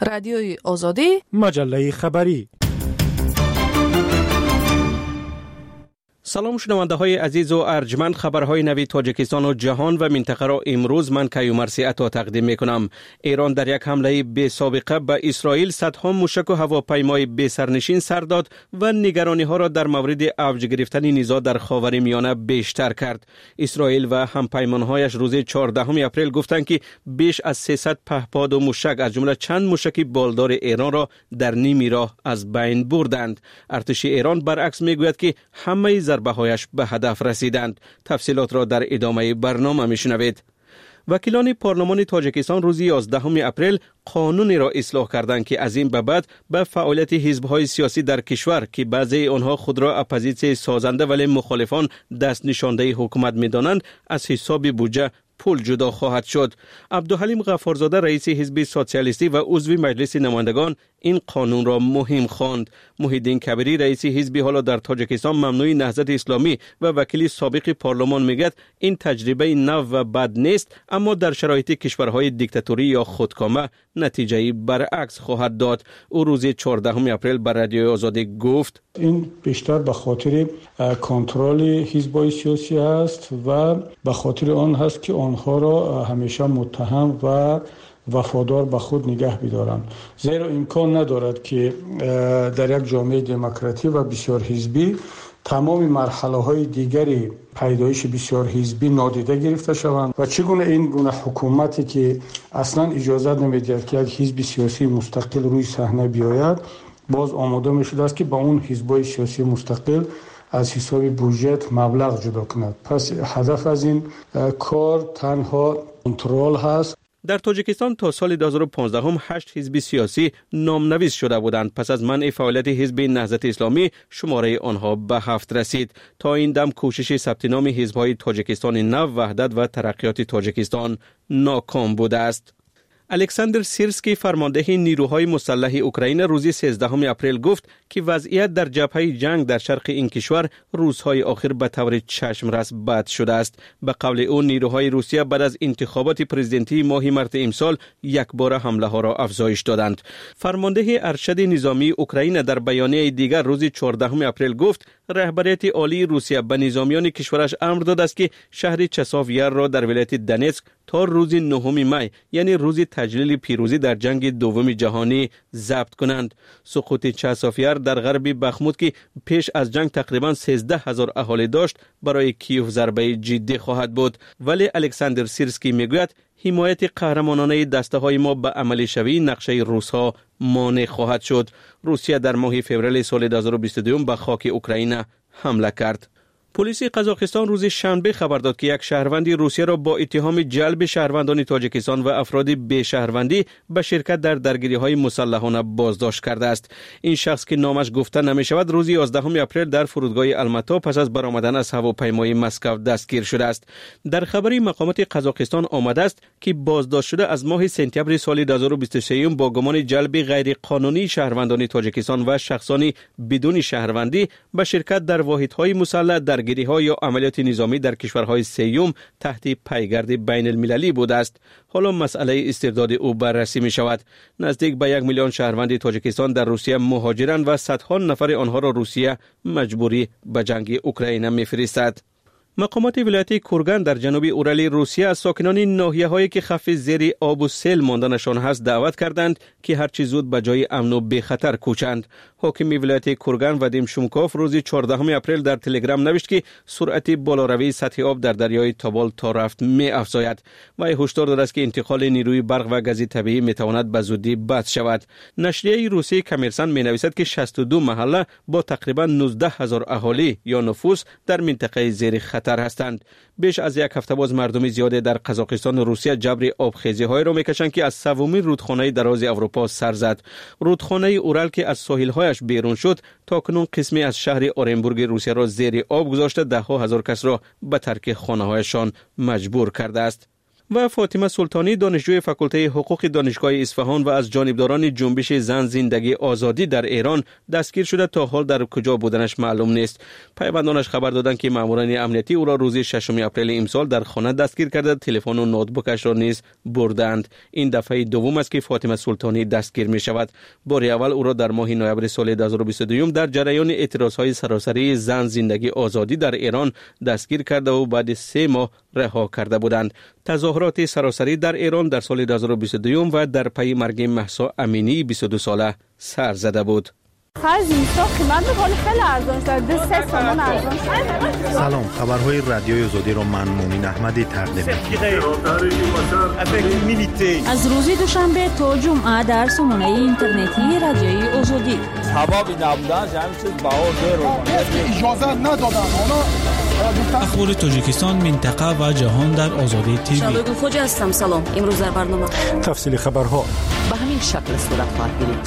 رادیوی آزادی، مجله خبری. سلام شنونده های عزیز و ارجمند، خبرهای نوی تاجیکستان و جهان و منطقه را امروز من کیومرثی عطا تقدیم می کنم. ایران در یک حمله بی سابقه به اسرائیل صدها موشک و هواپیمای بی سرنشین سر داد و نگرانی ها را در مورد اوج گرفتن نزاع در خاورمیانه بیشتر کرد. اسرائیل و همپیمانهایش روز 14 اپریل گفتند که بیش از 300 پهپاد و موشک از جمله چند موشک بالدار ایران را در نیمی راه از بین بردند. ارتش ایران برعکس میگوید که همه ضربه‌هایش به هدف رسیدند. تفصیلات را در ادامه برنامه میشنوید. وکیلان پارلمان تاجیکستان روز 11 اپریل قانونی را اصلاح کردند که از این به بعد به فعالیت حزب‌های سیاسی در کشور که بعضی آنها خود را اپوزیسیون سازنده ولی مخالفان دست نشانده حکومت می‌دانند از حساب بودجه پول جدا خواهد شد. عبدالحلیم غفارزاده رئیس حزب سوسیالیستی و عضو مجلس نمایندگان این قانون را مهم خواند. محیدین کبیری رئیس حزب حالا در تاجیکستان ممنوع نهضت اسلامی و وکیل سابق پارلمان میگوید این تجربه نو و بد نیست، اما در شرایط کشورهای دیکتاتوری یا خودکامه نتیجه برعکس خواهد داد. او روز 14 اپریل بر رادیو آزادی گفت این بیشتر به خاطر کنترل حزب‌های سیاسی است و به خاطر آن هست که آنها را همیشه متهم و وفادار به خود نگه بدارند، زیرا امکان ندارد که در یک جامعه دموکراتی و بسیار حزبی تمام مرحله‌های دیگری پیدایش بسیار حزبی نادیده گرفته شوند و چگونه این گونه حکومتی که اصلا اجازه نمی‌دهد که یک حزب سیاسی مستقل روی صحنه بیاید باز آماده می‌شده است که با اون حزب‌های سیاسی مستقل از حساب بودجه مبلغ جدا کند. پس هدف از این کار تنها کنترل هست. در تاجیکستان تا سال 2015 8 حزب سیاسی نامنویس شده بودند. پس از منع فعالیت حزب نهضت اسلامی شماره آنها به 7 رسید. تا این دم کوشش ثبت نام حزب‌های تاجیکستان نو، وحدت و ترقیات تاجیکستان ناکام بوده است. الکساندر سیرسکی فرمانده نیروهای مسلح اوکراین روز 13 اپریل گفت که وضعیت در جبهه جنگ در شرق این کشور روزهای آخر به طور چشمرس بد شده است. به قول او نیروهای روسیه بعد از انتخابات پرزیدنتی ماه مارس امسال یک بار حمله ها را افزایش دادند. فرمانده ارشد نظامی اوکراین در بیانیه دیگر روز 14 اپریل گفت رهبریت عالی روسیه به نظامیان کشورش امر داده است که شهر چساویر را در ولایت دنیتسک تا روز 9 می یعنی روز تجلیل پیروزی در جنگ دوم جهانی ضبط کنند. سقوط چساویر در غرب بخموت که پیش از جنگ تقریبا 13,000 اهالی داشت برای کیف ضربه جدی خواهد بود، ولی الکساندر سیرسکی میگوید حمایت قهرمانانه دسته های ما به عملی شوی نقشه روس ها مانع خواهد شد. روسیه در ماه فوریه سال 2022 به خاک اوکراین حمله کرد. پلیس قزاقستان روز شنبه خبر داد که یک شهروند روسیه را با اتهام جلب شهروندان تاجیکستان و افراد بی شهروندی به شرکت در درگیری‌های مسلحانه بازداشت کرده است. این شخص که نامش گفته نمی شود روز 11 اپریل در فرودگاه الماتا پس از برآمدن از هواپیمای مسکو دستگیر شده است. در خبری مقامات قزاقستان آمده است که بازداشت شده از ماه سپتامبر سال 2023 با گمان جلب غیر قانونی شهروندان تاجیکستان و شخصان بدون شهروندی به شرکت در واحدهای مسلح در گیری‌ها یا عملیات نظامی در کشورهای سیوم تحت پیگرد بین المللی بوده است. حالا مسئله استرداد او بررسی می شود. نزدیک به 1 میلیون شهروند تاجیکستان در روسیه مهاجرند و صدها نفر آنها را روسیه مجبوری به جنگ اوکراین می‌فرستد. مقامات ولایت کورگان در جنوب اورال روسیه از ساکنان ناحیه‌هایی که خف زیر آب و سیل ماندنشان هست دعوت کردند که هرچی زود به جای امن و بی خطر کوچند. حاکم ولایت کورگان وادیم شومکوف روز 14 اپریل در تلگرام نوشت که سرعت بالاروی سطح آب در دریای تابال تا رفت می افزاید و هشدار داده است که انتقال نیروی برق و گاز طبیعی می تواند به زودی بس شود. نشریه روسی کامرسانت می نویسد که 62 محله با تقریبا 19,000 اهالی یا نفوس در منطقه زیر خطر هستند. بیش از یک هفته باز مردم زیاد در قزاقستان و روسیه جبر آبخیزی های را میکشند که از سومین رودخانه دراز اروپا سر زد. رودخانه اورال که از ساحل‌هایش بیرون شد تا کنون قسمی از شهر اورنبورگ روسیه را زیر آب گذاشته، 10,000 کس را به ترک خانه‌هایشان مجبور کرده است. و فاطمه سلطانی دانشجوی فاکولته حقوق دانشگاه اصفهان و از جانبداران جنبش زن زندگی آزادی در ایران دستگیر شده تا حال در کجا بودنش معلوم نیست. پیوندانش خبر دادند که ماموران امنیتی او را روز 6 اپریل امسال در خانه دستگیر کرده، تلفن و نوتبوکش را نیز بردند. این دفعه دوم است که فاطمه سلطانی دستگیر می شود. بار اول او را در ماه نوامبر سال 2022 در جریان اعتراضهای سراسری زن زندگی آزادی در ایران دستگیر کرده و بعد 3 ماه رها کرده بودند. تظاهرات سراسری در ایران در سال 2022 و در پی مرگ مهسا امینی 22 ساله سر زده بود. سلام، خبرهای رادیوی آزادی را من مومن احمدی تقدیم می‌کنم. از روز دوشنبه تا جمعه در سامانه اینترنتی رادیوی آزادی. اخبار تاجیکستان، منطقه و جهان در آزادی تیوی. شادو خوجا هستم. سلام. امروز در برنامه تفصیل خبرها به همین شکل صورت خواهد گرفت.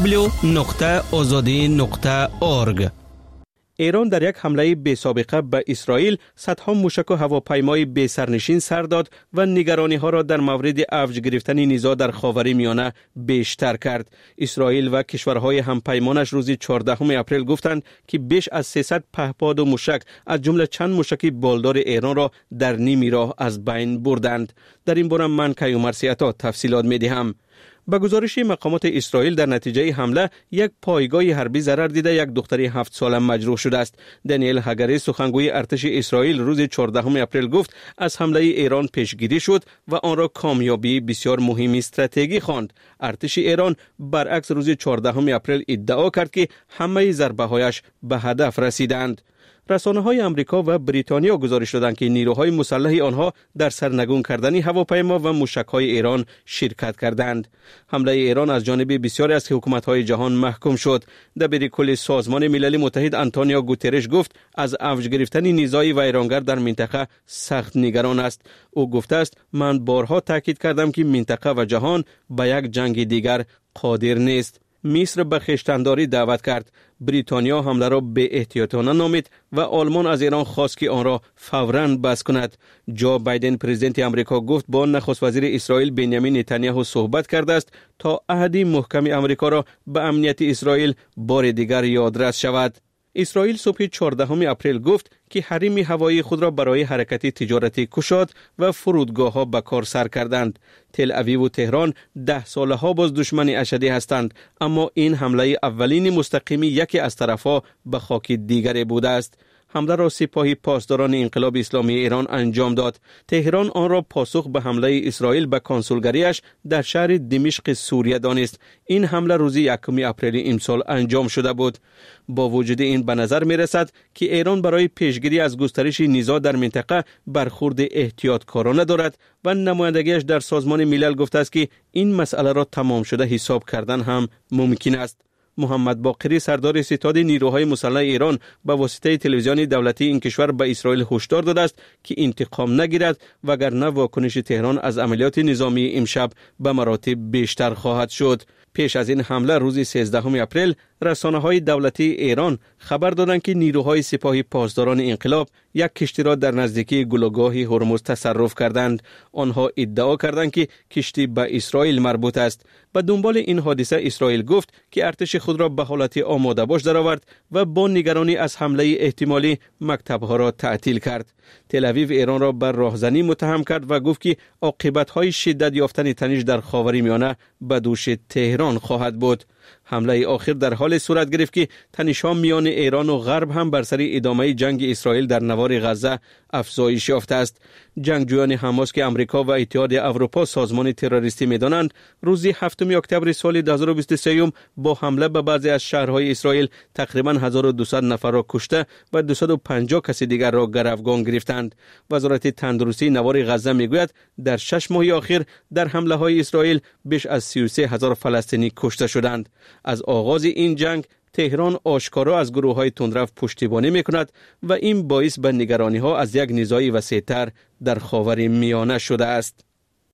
www.azadi.org. ایران در یک حمله بی سابقه به اسرائیل صدها موشک و هواپیمای بی سرنشین سر داد و نگرانی ها را در مورد افج گرفتن نیزا در خاورمیانه بیشتر کرد. اسرائیل و کشورهای همپیمانش روز 14 اپریل گفتند که بیش از 300 پهپاد و موشک از جمله چند موشک بالدار ایران را در نیمی راه از بین بردند. در این باره من کیومرث عطا تفصیلات می‌دهم. با گزارش مقامات اسرائیل در نتیجه حمله یک پایگاه حربی ضرر دیده یک دختر 7 ساله مجروح شده است. دانیل هاگاری سخنگوی ارتش اسرائیل روز 14 اپریل گفت از حمله ایران پیشگیری شد و آن را کامیابی بسیار مهم استراتژی خواند. ارتش ایران برعکس روز 14 اپریل ادعا کرد که همه ضربه‌هایش به هدف رسیدند. رسانه‌های آمریکا و بریتانیا گزارش دادند که نیروهای مسلح آنها در سرنگون کردن هواپیما و موشک‌های ایران شرکت کردند. حمله ایران از جانب بسیاری از حکومت‌های جهان محکوم شد. دبیر کل سازمان ملل متحد آنتونیو گوترش گفت از اوج گرفتن نیزهای ویرانگر در منطقه سخت نگران است. او گفته است من بارها تاکید کردم که منطقه و جهان به یک جنگ دیگر قادر نیست. مصر به خویشتنداری دعوت کرد. بریتانیا حمله را به احتیاطانه نامید و آلمان از ایران خواست که آن را فوراً بس کند. جو بایدن پرزیدنت آمریکا گفت با نخست وزیر اسرائیل بنیامین نتانیاهو صحبت کرده است تا عهد محکم آمریکا را به امنیت اسرائیل بار دیگر یادرس شود. اسرائیل صبح 14 اپریل گفت که حریم هوایی خود را برای حرکت تجارتی گشاد و فرودگاه‌ها به کار سر کردند. تل اویو و تهران 10 سالها باز دشمن اشدی هستند، اما این حمله اولین مستقیم یکی از طرفها به خاک دیگری بوده است. حمله را سپاه پاسداران انقلاب اسلامی ایران انجام داد. تهران آن را پاسخ به حمله اسرائیل به کنسولگریش در شهر دمشق سوریه دانست. این حمله روز 1 اپریل امسال انجام شده بود. با وجود این به نظر می رسد که ایران برای پیشگیری از گسترش نزاع در منطقه برخورد احتیاطکارانه دارد و نمایندگیش در سازمان ملل گفته است که این مسئله را تمام شده حساب کردن هم ممکن است. محمد باقری سردار ستاد نیروهای مسلح ایران به واسطه تلویزیون دولتی این کشور به اسرائیل هشدار داده است که انتقام نگیرد وگرنه واکنش تهران از عملیات نظامی امشب به مراتب بیشتر خواهد شد. پیش از این حمله روز 13 اپریل رسانه‌های دولتی ایران خبر دادند که نیروهای سپاه پاسداران انقلاب یک کشتی را در نزدیکی گلوگاه هرمز تصرف کردند. آنها ادعا کردند که کشتی به اسرائیل مربوط است. به دنبال این حادثه اسرائیل گفت که ارتش خود را به حالت آماده باش درآورد و با نگرانی از حمله احتمالی مکتب‌ها را تعطیل کرد. تل اویو ایران را بر راهزنی متهم کرد و گفت که عاقبت‌های شدت یافتن تنش در خاورمیانه به دوش تهران خواهد بود. حمله آخر در حال صورت گرفت که تنش‌ها میان ایران و غرب هم بر سر ادامه جنگ اسرائیل در نوار غزه افزایش یافته است. جنگجویان حماس که آمریکا و اتحاد اروپا سازمان تروریستی می‌دانند، روز 7 اکتبر سال 2023 با حمله به بعضی از شهرهای اسرائیل تقریباً 1200 نفر را کشته و 250 کس دیگر را گروگان گرفتند. وزارت تندرستی نوار غزه میگوید در 6 ماه اخیر در حمله‌های اسرائیل بیش از 33000 فلسطینی کشته شدند. از آغاز این جنگ تهران آشکارا از گروه‌های تندرو پشتیبانی می‌کند و این باعث به نگرانی‌ها از یک نزاع وسیع‌تر در خاورمیانه شده است.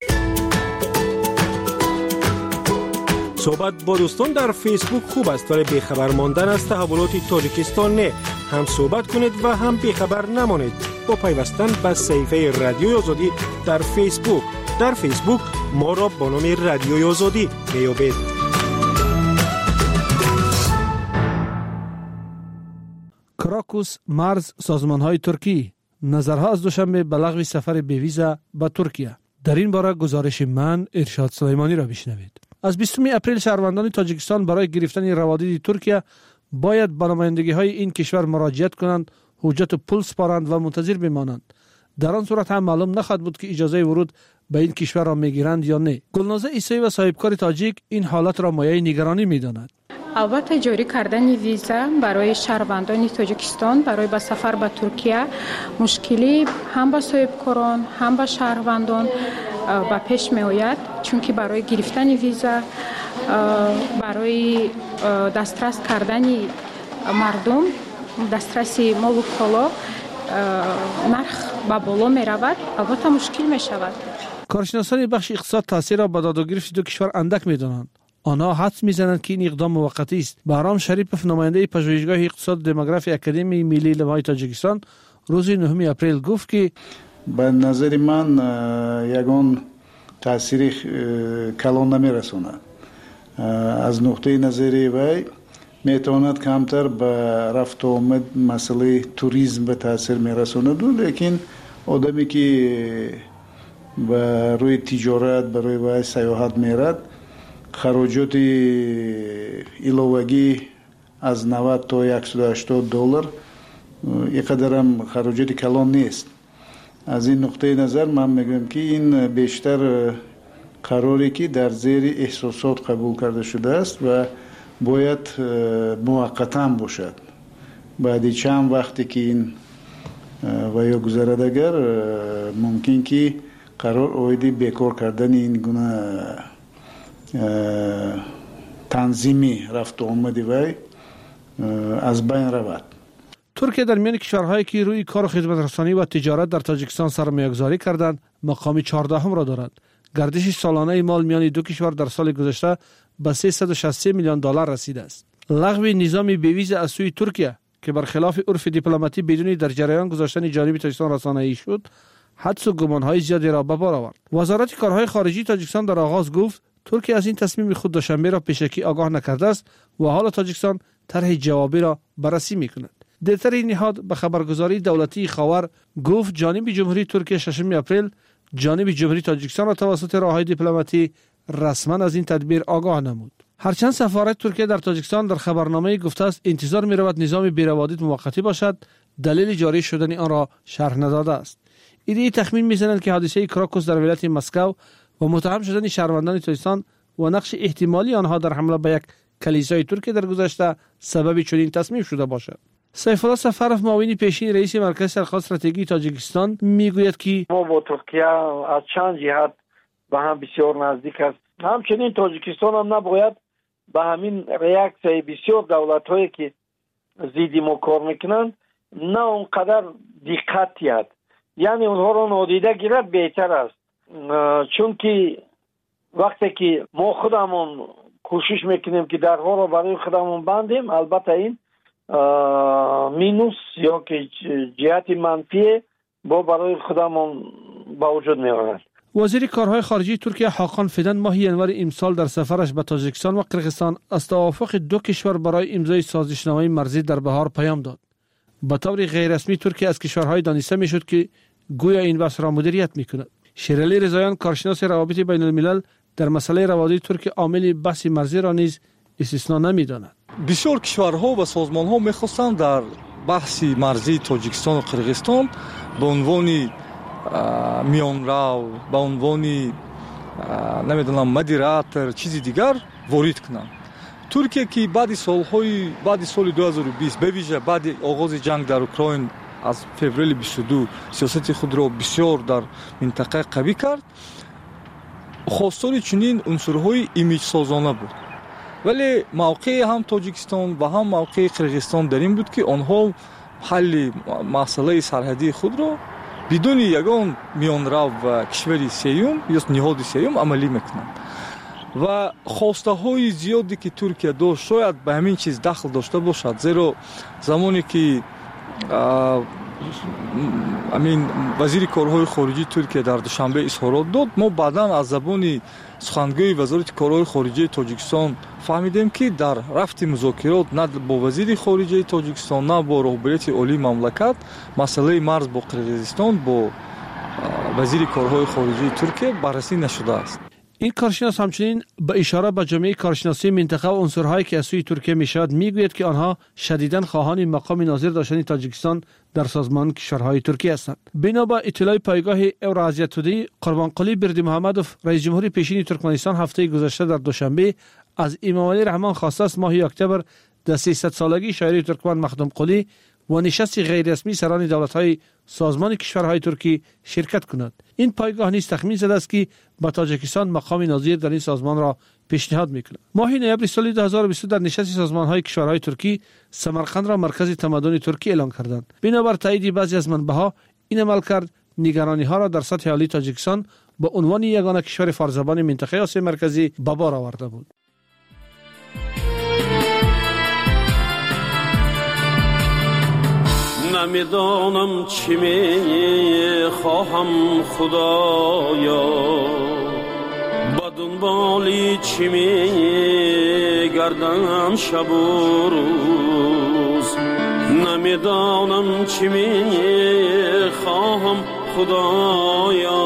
صحبت با دوستان در فیسبوک خوب است، ولی بیخبر ماندن از تحولات تاجیکستان نه. هم صحبت کنید و هم بیخبر نمانید با پیوستن به صفحه رادیوی آزادی در فیسبوک. در فیسبوک ما را با نام رادیوی آزادی میابید. کراکوس مرز سازمان‌های ترکی نظرها از دوشنبه به لغو سفر بی ویزا به ترکیه. در این باره گزارش من ارشاد سلیمانی را بشنوید. از 20 اپریل شهروندان تاجیکستان برای گرفتن روادید ترکیه باید به نمایندگی‌های این کشور مراجعت کنند، حجت پول سپارند و منتظر بمانند. در آن صورت هم معلوم نخواهد بود که اجازه ورود به این کشور را میگیرند یا نه. گلنازه عیسی و صاحبکار تاجیک این حالت را مایه نگرانی میداند. البته جاری کردن ویزا برای شهروندان تاجیکستان برای به سفر به ترکیه مشکلی هم به صاحبکاران هم به شهروندان به پیش می آید، چون که برای گرفتن ویزا برای دسترس کردن مردم، دسترس مال و کالا نرخ به بالا می رود، البته مشکل می شود. کارشناسان بخش اقتصاد تاثیر را به داد و گرفت دو کشور اندک می دانند. آنها حدس میزنند که این اقدام موقتی است. بهرام شریپوف نماینده پژوهشگاه اقتصاد دموگرافی اکادمی ملی علوم تاجیکستان روز 9 اپریل گفت که به نظر من یگان تاثیر کلان نمیرساند. از نقطه نظر وی میتواند کمتر به رفت و آمد مسئله توریسم به تاثیر میرساند، لیکن آدمی که به روی تجارت برای وی سیاحت میرد خراجات ایلاوگی از 90 تا $180 اینقدر هم خراجات کلان نیست. از این نقطه نظر من میگم که این بیشتر قراری که در زیر احساسات قبول کرده شده است و باید موقتا باشد. بعد چند وقتی که این و یا گذرد اگر ممکن که قرار اویدی بیکار کردن این گونه تنظیمی رفت و آمدی وی از بین رود. ترکیه در میان کشورهایی که روی کار و خدمت رسانی و تجارت در تاجیکستان سرمایه‌گذاری کردند مقام 14 را دارد. گردش سالانه مال میان دو کشور در سال گذشته به $363 میلیون رسیده است. لغو نظام بی ویزا از سوی ترکیه که برخلاف عرف دیپلماتی بدون در جریان گذاشتن جانب تاجیکستان رسانه‌ای شد، حدس و گمان‌های زیادی را به بار آورد. وزارت کارهای خارجی تاجیکستان در آغاز گفت ترکیه از این تصمیم خود دوشنبه را پیشکی آگاه نکرده است و حال تاجیکستان طرح جوابی را بررسی می‌کند. دیرتر این نهاد به خبرگزاری دولتی خاور گفت جانب جمهوری ترکیه 6 اپریل جانب جمهوری تاجیکستان را توسط راههای دیپلماتی رسما از این تدبیر آگاه نمود. هرچند سفارت ترکیه در تاجیکستان در خبرنامه گفته است انتظار می‌رود نظام بی‌روادید موقتی باشد، دلیل جاری شدن آن را شرح نداده است. ایده تخمین می‌زنند که حادثه کراکوس در ولایت مسکو و متهم شدن شهروندان تاجیکستان و نقش احتمالی آنها در حمله به یک کلیسای ترکیه در گذشته سبب چنین تصمیم شده باشد. سیف الله سفرов معاون پیشین رئیس مرکز سرخط استراتژی تاجیکستان میگوید که ما با ترکیه از چند جهت به هم بسیار نزدیک است. همچنین تاجیکستان هم نباید به همین ریاکسیای بسیار دولت‌هایی که ضد ما کار میکنند نه اونقدر دقت کرد، یعنی اونها رو نادیده گیرد بهتر است. چون که وقتی که ما خودمون کوشش میکنیم که درها رو برای خودمون بندیم، البته این مینوس یا که جهت منفی با برای خودمون با وجود می آورد. وزیر کارهای خارجی ترکیه حاکان فیدن ماه ینور امسال در سفرش به تاجیکستان و قرقیزستان از توافق دو کشور برای امضای سازشنامه مرزی در بهار پیام داد. به طور غیر رسمی ترکیه از کشورهای دانسته میشد که گویا این بحث را مدیریت میکند. شیرعلی رضاییان کارشناس روابط بین الملل در مسئله روادید ترکیه عامل بحث مرزی را نیز استثنا نمیداند. بسیار کشورها و سازمانها میخواستند در بحث مرزی تاجیکستان و قرقیزستان به عنوان میانرو، به عنوان نمیدونم مدیراتور چیزی دیگر وارد کنند. ترکیه که بعد سال 2020 به ویژه بعد آغاز جنگ در اوکراین از فوریه 22 سیاست خود را بسیار در منطقه قوی کرد، خواستار چنین عنصرهای ایمیج سازانه بود. ولی موقع هم تاجیکستان و هم موقع قرقیزستان در این بود که آنها حل مسئله سرحدی خود را بدون یگان میانرو و کشوری سیوم یا نهاد سیوم عملی میکنند و خواسته های زیادی که ترکیه داشت شاید به همین چیز دخل داشته باشد، زیرا زمانی که امین وزیر کارهای خارجی ترکیه در دوشنبه اظهارات داد. ما بعداً از زبان سخنگوی وزارت کارهای خارجی تاجیکستان فهمیدیم که در رفت مذاکرات نه با وزیر خارجه تاجیکستان نه با رهبریت عالی مملکت مسئله مرز با قرقیزستان با وزیر کارهای خارجی ترکیه بررسی نشده است. این کارشناس همچنین به اشاره به جامعه کارشناسی منطقه و عنصرهایی که از سوی ترکیه میشود میگوید که آنها شدیداً خواهان مقام ناظر داشتن تاجیکستان در سازمان کشورهای ترکیه هستند. بنا به اطلاع پایگاه اوراسیا تودی، قربانقلی بردیمحمدوف رئیس جمهور پیشین ترکمنستان هفته گذشته در دوشنبه از امامعلی رحمان خواسته است ماه اکتبر در 300 سالگی شاعری ترکمن مخدوم قلی و نشست غیر رسمی سران دولت‌های سازمان کشورهای ترکی شرکت کند. این پایگاه نیز تخمین زده است که به تاجیکستان مقام ناظر در این سازمان را پیشنهاد می‌کند. ماه نوامبر سال 2020 در نشست سازمان‌های کشورهای ترکی سمرقند را مرکز تمدن ترکی اعلام کردند. بنابر تایید بعضی از منبع‌ها این عمل کرد نگرانی‌ها را در سطح عالی تاجیکستان با عنوان یگانه کشور فارزبان منطقه آسیا مرکزی به بار آورده بود. نمیدانم چی می خواهم خدایا، با دنبالی چی می گردم شب و روز. نمیدانم چی می خواهم خدایا،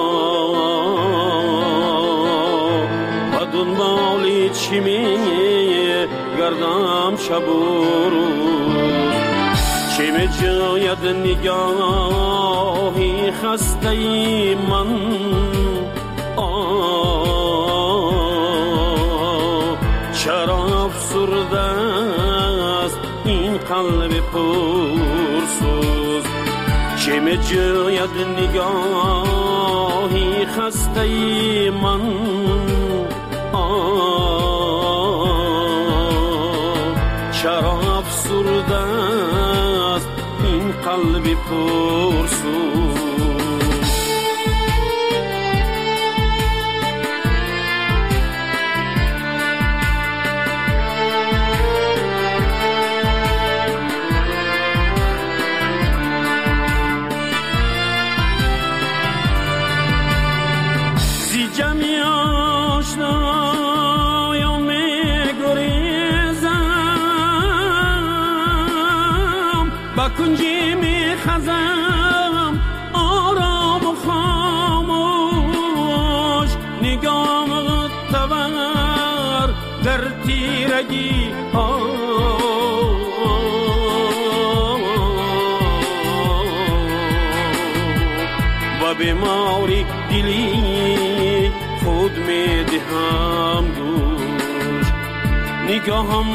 با دنبالی چی می گردم شب و روز. چه می جاید نگاهی خسته ای من، چرا افسرده است این قلب پرسوز. چه می جاید نگاهی خسته ای من، چرا افسرده است این قلب پرسوز. زی جمعی آشنایا می گریزم، با کنجی می خزم آرام و خاموش. نگام تور در تیرگی ها، و بیماری دلی خود می دهم گوش. نگاهم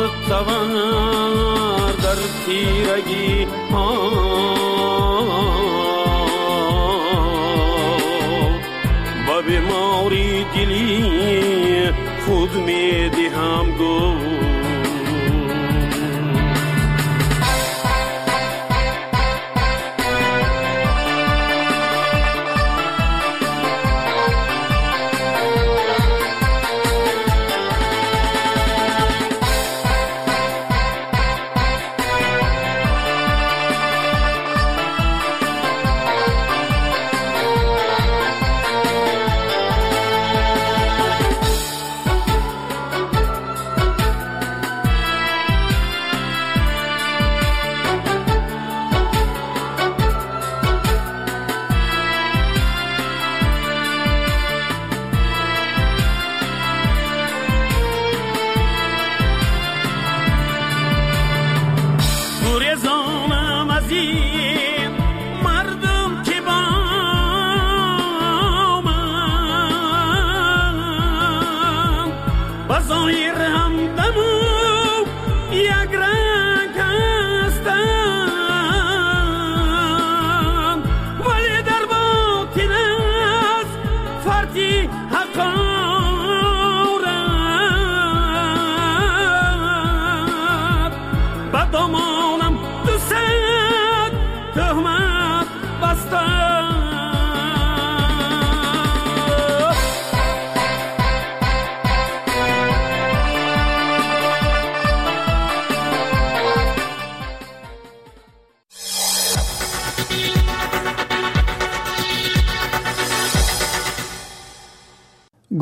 تور در تیرگی ها، با بیماری دلی خود می دهم گوش.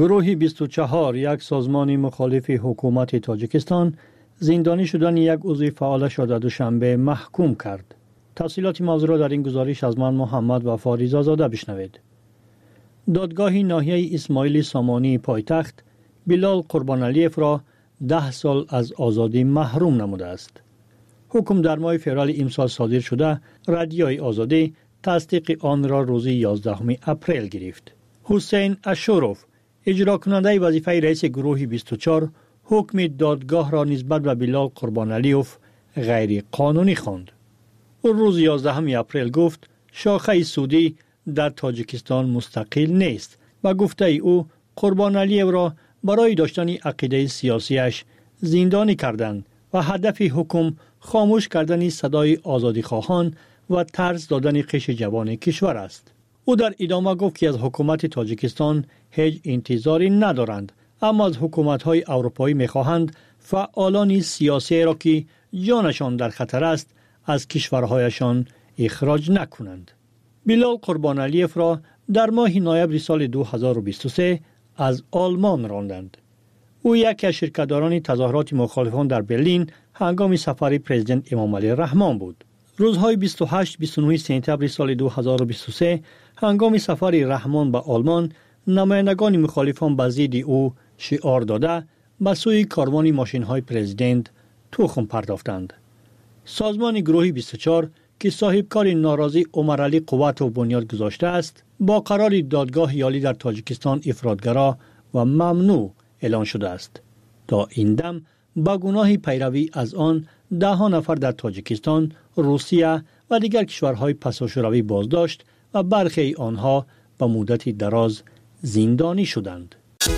گروه 24 یک سازمان مخالف حکومت تاجیکستان زندانی شدن یک عضو فعالش را دوشنبه محکوم کرد. تفصیلات موضوع را در این گزارش از من محمد و فاریزا زاده بشنوید. دادگاه ناحیه اسماعیل سامانی پایتخت بلال قربانعلیف را 10 سال از آزادی محروم نموده است. حکم در ماه فوریه امسال صادر شده، رادیوی آزادی تصدیق آن را روز 11 اپریل گرفت. حسین اشوروف، اجرا کننده وظیفه رئیس گروه 24، حکم دادگاه را نسبت به بلال قربانعلیف غیر قانونی خواند. او روز 11 اپریل گفت شاخه سعودی در تاجیکستان مستقل نیست و گفته او قربانعلیف را برای داشتن عقیده سیاسیش زندانی کردند و هدف حکم خاموش کردن صدای آزادیخواهان و ترس دادن قش جوان کشور است. او در ادامه گفت که از حکومت تاجیکستان هیچ انتظاری ندارند، اما از حکومت‌های اروپایی می‌خواهند فعالان سیاسی را که جانشان در خطر است از کشورهایشان اخراج نکنند. بلال قربانعلیف را در ماه نوامبر سال 2023 از آلمان راندند. او یکی از شرکت‌داران تظاهرات مخالفان در برلین هنگام سفر پرزیدنت امامعلی رحمان بود. روزهای 28-29 سپتامبر سال 2023 هنگام سفر رحمان به آلمان، نمایندگان مخالفان به ضد او شعار داده به سوی کاروان ماشین‌های پرزیدنت تخم پرداختند. سازمان گروه 24 که صاحب کار ناراضی عمرعلی قوت و بنیاد گذاشته است، با قرار دادگاه عالی در تاجیکستان افراط‌گرا و ممنوع اعلان شده است. تا این دم با گناه پیروی از آن 10 نفر در تاجیکستان، روسیه و دیگر کشورهای پساشوروی بازداشت و برخی آنها به مدت دراز زندانی شدند.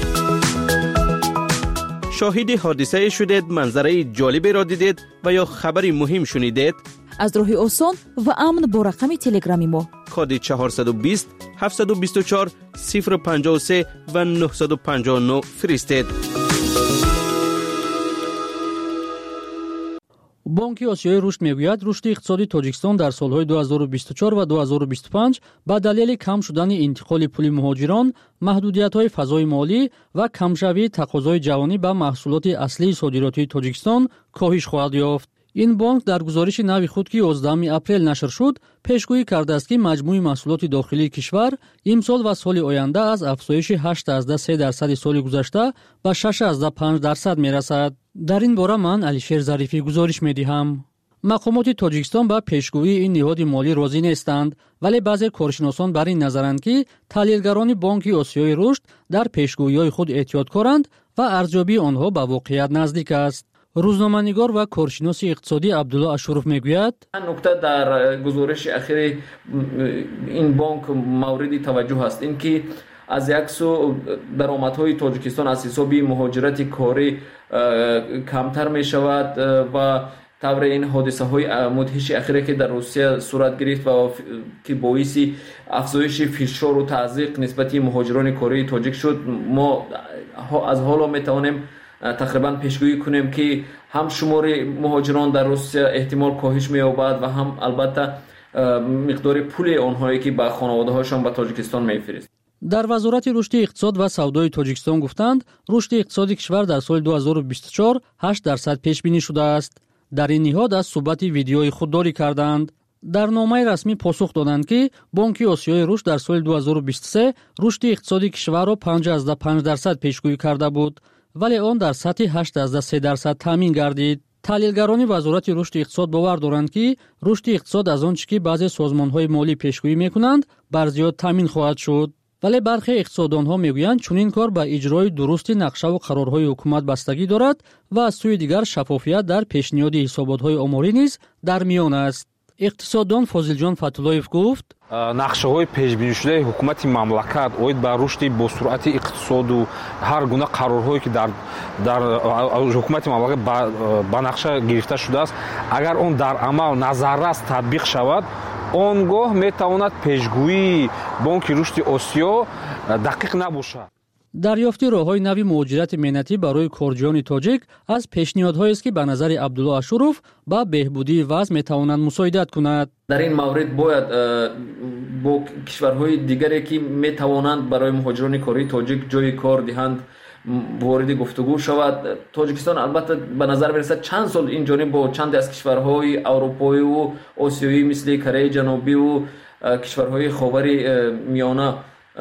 شاهد حادثه شدید، منظره جالبی را دیدید و یا خبری مهم شنیدید؟ از راه آسان و امن با رقم تلگرامی ما کد 420 724 053 و 959 فرستید. بانک آسیای رشد میگوید رشد اقتصادی تاجیکستان در سالهای 2024 و 2025 با دلیل کم شدن انتقال پول مهاجران، محدودیت‌های فضای مالی و کمشوی تقاضای جهانی به محصولات اصلی صادراتی تاجیکستان کاهش خواهد یافت. این بانک در گزارش نوی خود که 11 اپریل نشر شد، پیشگویی کرده است که مجموع محصولات داخلی کشور امسال و سال آینده از افزایش 8.3% سال گذشته به 6.5% میرسد. در این باره من علیشیر ظریفی گزارش میدهم. مقامات تاجیکستان به پیشگویی این نهاد مالی راضی نیستند، ولی بعضی کارشناسان بر این نظرند که تحلیلگران بانک آسیای رشد در پیشگویی‌های خود احتیاطکارند و ارزیابی آنها به واقعیت نزدیک است. روزنامه‌نگار و کارشناس اقتصادی عبدالله اشوروف میگوید نکته در گزارش اخیر این بانک موردی توجه است، این که از یک سو درآمدهای تاجیکستان از حساب مهاجرت کاری کمتر می شود و طور این حادثه های مدهش اخیره که در روسیه صورت گرفت و که باعث افزایش فشار و تضییق نسبت مهاجران کاری تاجیک شد، ما از حالا می توانیم تقریبا پیشگویی کنیم که هم شمار مهاجران در روسیه احتمال کاهش می‌یابد و هم البته مقدار پول آنهایی که به خانواده‌هاشان به تاجیکستان می‌فرستند. در وزارت رشد اقتصاد و سودای تاجیکستان گفتند رشد اقتصادی کشور در سال 2024 8% پیش بینی شده است. در این نهاد از صحبت ویدیویی خودداری کردند. در نامه رسمی پاسخ دادند که بانک آسیای رشد در سال 2023 رشد اقتصادی کشور را 5.5% پیشگویی کرده بود، ولی آن در سطح 8.3% تامین گردید. تحلیلگران وزارت رشد اقتصاد باور دارند که رشد اقتصاد از آنچه که بعضی سازمان‌های مالی پیشگویی می‌کنند بر زیاد تامین خواهد شد. ولی برخی اقتصاددان‌ها می‌گویند چون این کار به اجرای درست نقشه و قرارهای حکومت بستگی دارد و از سوی دیگر شفافیت در پیشنهاد حسابات‌های آماری نیز در میان است. اقتصاددان فاضل فتولایف گفت нақшаҳои пешбинишудаи ҳукумати мамлакат оид ба рушди босуръати иқтисоду ҳар гуна қарорҳое ки дар ҳукумати мамлакат ба нақша гирифта шудааст, агар он дар амал назаррас татбиқ шавад, он гоҳ метавонад пешгӯии бонки рушди осиё дақиқ набошад. دریافت راه‌های نوی مهاجرت مهنتی برای کارجویان تاجیک از پیشنهادهایی است که به نظر عبدالله اشروف با بهبودی وضع میتوانند مساعدت کند. در این مورد باید با کشورهای دیگری که میتوانند برای مهاجران کاری تاجیک جای کار دهند وارد گفتگو شود. تاجیکستان البته به نظر میرسد چند سال این جانب با چند از کشورهای اروپایی و آسیایی مثل کره جنوبی و کشورهای خاور میانه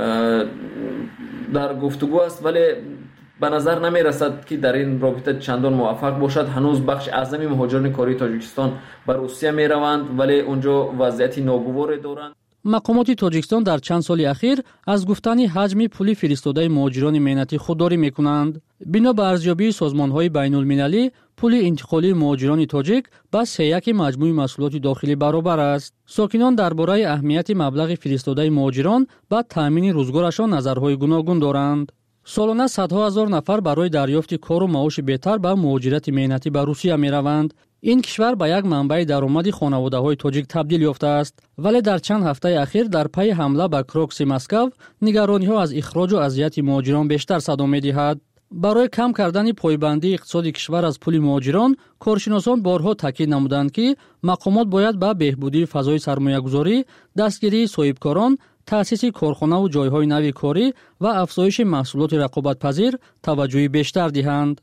در گفتگو است، ولی به نظر نمی رسد که در این رابطه چندان موفق باشد. هنوز بخش اعظمی مهاجران کاری تاجیکستان به روسیه می روند، ولی اونجا وضعیت ناگوار دارند. مقامات تاجیکستان در چند سال اخیر از گفتن حجم پول فرستاده مهاجران مهنتی خودداری میکنند. بنا به ارزیابی سازمان‌های بین‌المللی، پول انتقالی مهاجران تاجیک با سیاق مجموع محصولات داخلی برابر است. ساکنان درباره اهمیت مبلغ فرستاده مهاجران با تامین روزگارشان نظرهای گوناگون دارند. سالانه صدها هزار نفر برای دریافت کار و معاش بهتر به مهاجرت مهنتی به روسیه می‌روند. این کشور به یک منبع درآمدی خانواده‌های تاجیک تبدیل یافته است، ولی در چند هفته اخیر در پی حمله به کروکسی مسکو نگرانی‌ها از اخراج و اذیت مهاجران بیشتر صدا می‌دهد. برای کم کردن پایبندی اقتصادی کشور از پول مهاجران، کارشناسان بارها تاکید نمودند که مقامات باید به بهبودی فضای سرمایه‌گذاری، دستگیری صاحبکاران، تأسیس کارخانه و جایهای نوی کاری و افزایش محصولات رقابت‌پذیر توجه بیشتر دهند.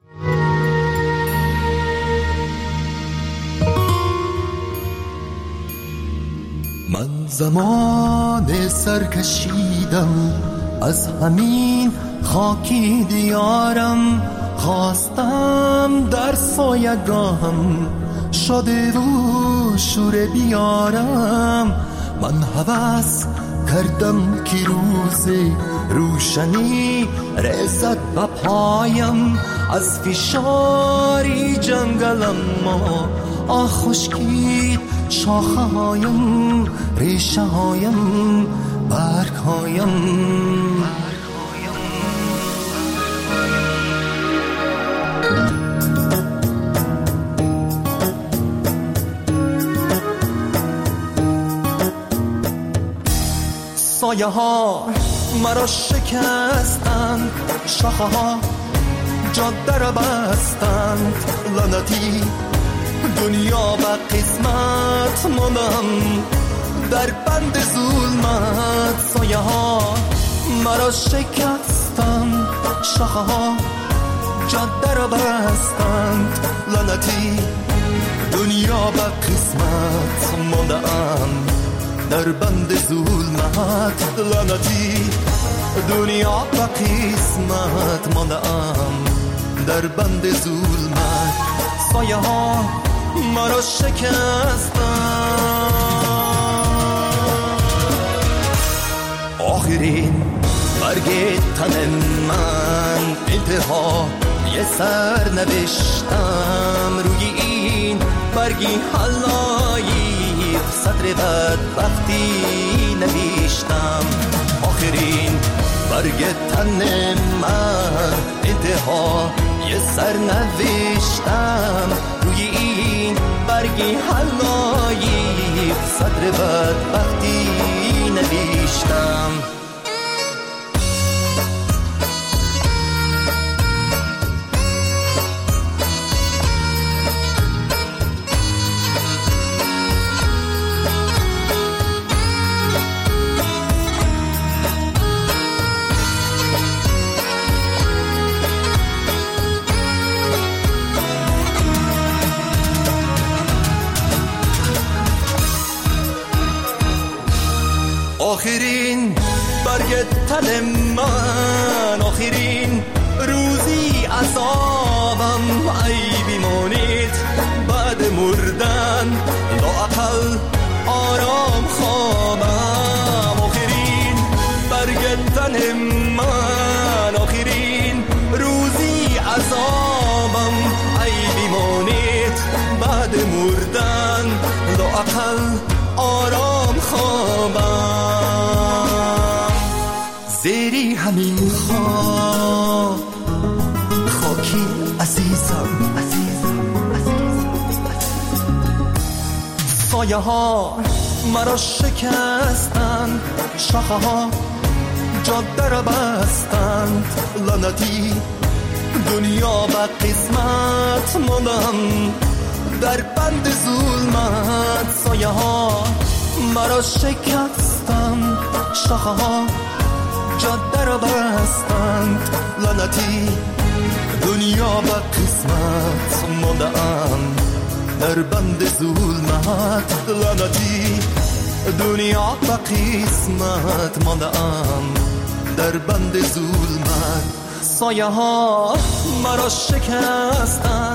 من زمان سرکشیدم از همین خاکی دیارم، خواستم در سایگاهم شده و شور بیارم. من هوس کردم که روز روشنی رسد به پایم، از فشاری جنگلم ما خشکید شاخه هایم، ریشه هایم، برگ هایم. سایه ها مرا شکستند، شاخه ها جاده را بستند. لعنتی دنیا به قسمت ماندم در بند ظلمت. سایه ها مرا شکستند، شاخه ها جاده را بستند. لعنتی دنیا به قسمت ماندم در بند ظلمت. لعنتی دنیا به قسمت ماندم در بند ظلمت. سایه ها مرا شکستند. آخرین برگ تن من انتها یه سر نوشتم، روی این برگی حلایی سطر بدبختی نوشتم. آخرین برگ تن من انتها یه سر نوشتم، روی این برگی حلایی سطر بدبختی نوشتم. آخرین برگ تن من، آخرین روزی عذابم، ای بیمانید بعد مردن لااقل آرام خوابم. آخرین برگ تن من، آخرین روزی عذابم، ای بیمانید بعد مردن لااقل آرام خوابم. زیری همین خاکی عزیزم. سایه ها مرا شکستند، شاخه ها جاده را بستند لعنتی دنیا به قسمت ماندم در بند ظلمت سایه ها مرا شکستند شاخه ها جاده را بستند لعنتی دنیا به قسمت ماندم در بند ظلمت لعنتی دنیا به قسمت ماندم در بند ظلمت سایه ها مرا شکستند